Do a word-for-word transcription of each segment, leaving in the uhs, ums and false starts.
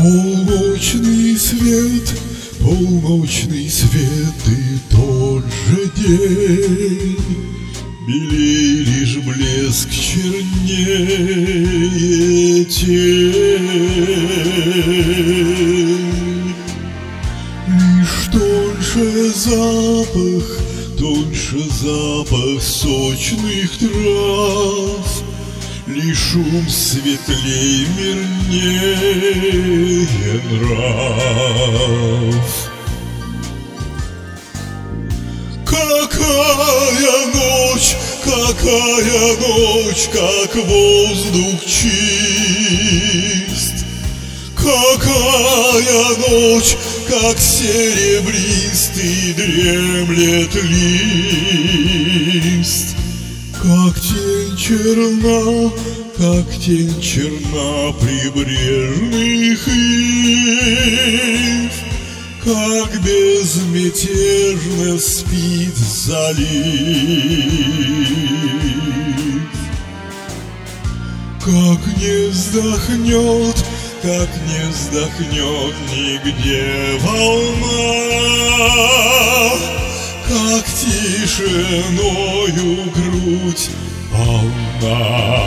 Полночный свет, полночный свет и тот же день, белей лишь блеск, чернее тень. Лишь тоньше запах, тоньше запах сочных трав, лишь шум светлей, мирнее нрав. Какая ночь, какая ночь, как воздух чист! Какая ночь, как серебристый дремлет лист! Как тень черна, как тень черна прибрежных ив, как безмятежно спит залив. Как не вздохнет, как не вздохнет нигде волна, как тишиною грудь полна.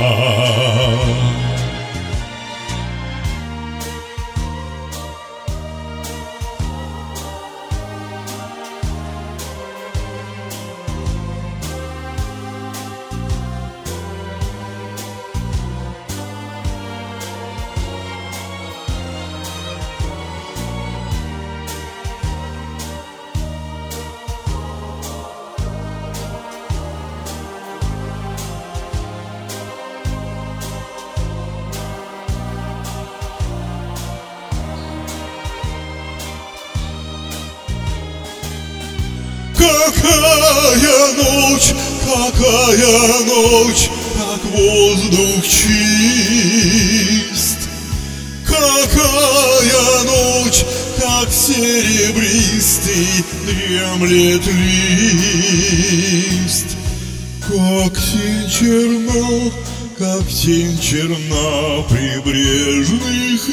Какая ночь, какая ночь, как воздух чист! Какая ночь, как серебристый дремлет лист! Как тень черна, как тень черна прибрежных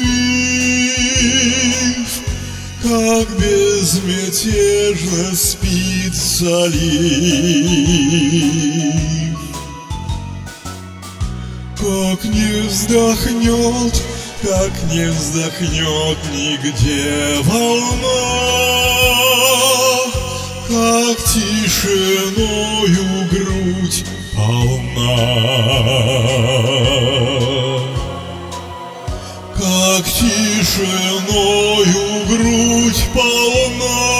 ив, как безмятежно спит залив. Как не вздохнет, как не вздохнет нигде волна, как тишиною грудь полна. Как тишиною грудь полна.